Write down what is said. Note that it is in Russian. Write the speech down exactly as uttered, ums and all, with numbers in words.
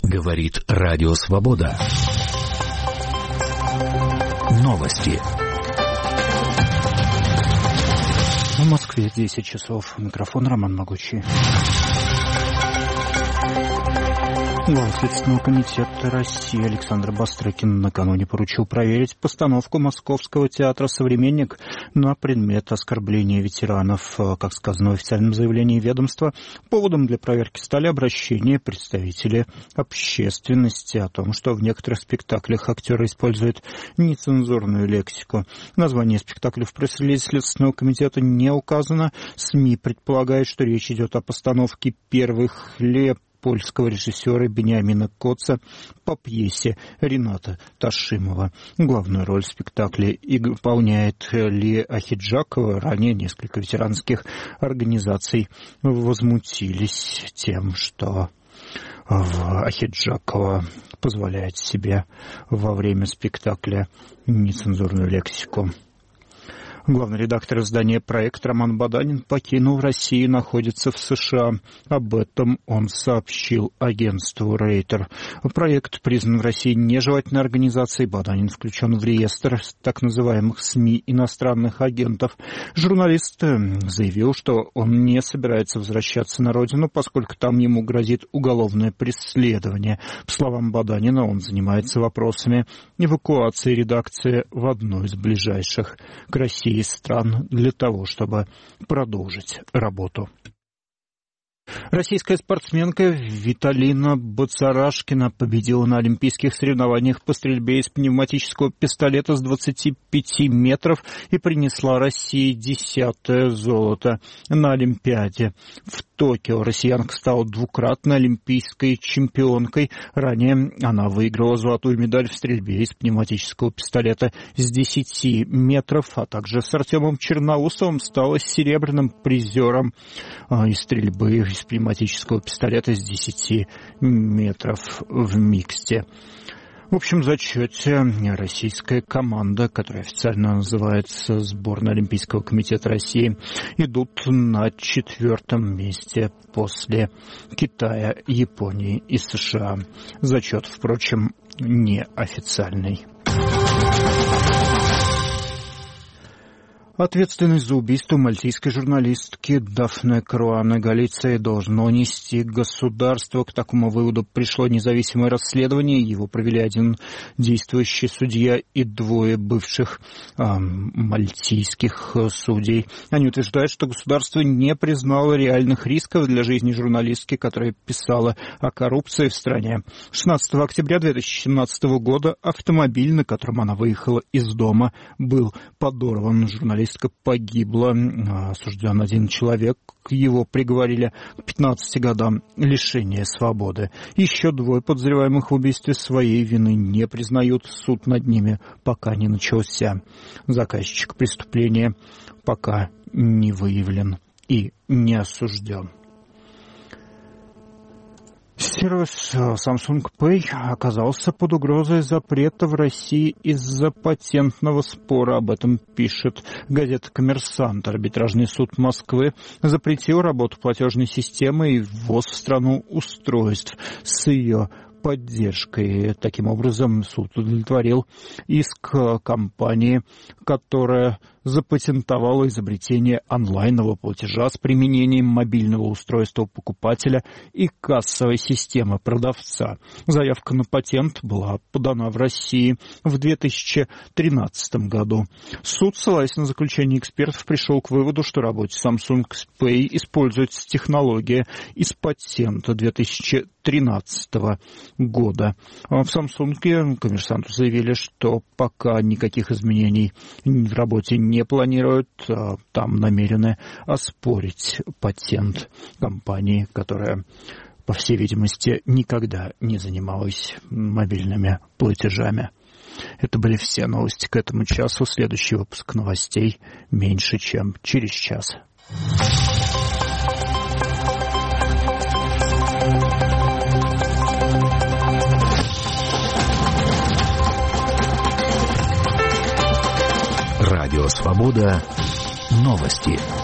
Говорит Радио Свобода. Новости. В Москве десять часов. Микрофон Роман Могучий. Глава Следственного комитета России Александр Бастрыкин накануне поручил проверить постановку Московского театра «Современник» на предмет оскорбления ветеранов. Как сказано в официальном заявлении ведомства, поводом для проверки стали обращения представителей общественности о том, что в некоторых спектаклях актеры используют нецензурную лексику. Название спектакля в пресс-релизе Следственного комитета не указано. СМИ предполагают, что речь идет о постановке «Первый хлеб» польского режиссера Бениамина Коца по пьесе Рената Ташимова. Главную роль в спектакле выполняет Лия Ахеджакова. Ранее несколько ветеранских организаций возмутились тем, что Ахеджакова позволяет себе во время спектакля нецензурную лексику. Главный редактор издания «Проект» Роман Баданин покинул Россию и находится в США. Об этом он сообщил агентству Рейтер. Проект признан в России нежелательной организацией. Баданин включен в реестр так называемых СМИ иностранных агентов. Журналист заявил, что он не собирается возвращаться на родину, поскольку там ему грозит уголовное преследование. По словам Баданина, он занимается вопросами эвакуации редакции в одну из ближайших к России стран для того, чтобы продолжить работу. Российская спортсменка Виталина Бацарашкина победила на олимпийских соревнованиях по стрельбе из пневматического пистолета с двадцати пяти метров и принесла России десятое золото на Олимпиаде. В Токио россиянка стала двукратной олимпийской чемпионкой. Ранее она выиграла золотую медаль в стрельбе из пневматического пистолета с десяти метров, а также с Артемом Черноусовым стала серебряным призером из стрельбы из пневматического пистолета с десяти метров в миксте. В общем зачете российская команда, которая официально называется сборная Олимпийского комитета России, идут на четвертом месте после Китая, Японии и США. Зачет, впрочем, неофициальный. Ответственность за убийство мальтийской журналистки Дафне Каруаны Галиции должно нести государство. К такому выводу пришло независимое расследование. Его провели один действующий судья и двое бывших э, мальтийских судей. Они утверждают, что государство не признало реальных рисков для жизни журналистки, которая писала о коррупции в стране. шестнадцатого октября две тысячи семнадцатого года автомобиль, на котором она выехала из дома, был подорван. Журналист погибла, осужден один человек, его приговорили к пятнадцати годам лишения свободы. Еще двое подозреваемых в убийстве своей вины не признают, суд над ними пока не начался. Заказчик преступления пока не выявлен и не осужден. Сервис Samsung Pay оказался под угрозой запрета в России из-за патентного спора. Об этом пишет газета «Коммерсант». Арбитражный суд Москвы запретил работу платежной системы и ввоз в страну устройств с ее поддержкой. Таким образом, суд удовлетворил иск компании, которая запатентовала изобретение онлайнового платежа с применением мобильного устройства покупателя и кассовой системы продавца. Заявка на патент была подана в России в две тысячи тринадцатом году. Суд, ссылаясь на заключение экспертов, пришел к выводу, что работе Samsung Pay используется технология из патента две тысячи тринадцатого года. В Samsung коммерсанту заявили, что пока никаких изменений в работе не планируют, там намерены оспорить патент компании, которая, по всей видимости, никогда не занималась мобильными платежами. Это были все новости к этому часу. Следующий выпуск новостей меньше, чем через час. Радио Свобода. Новости.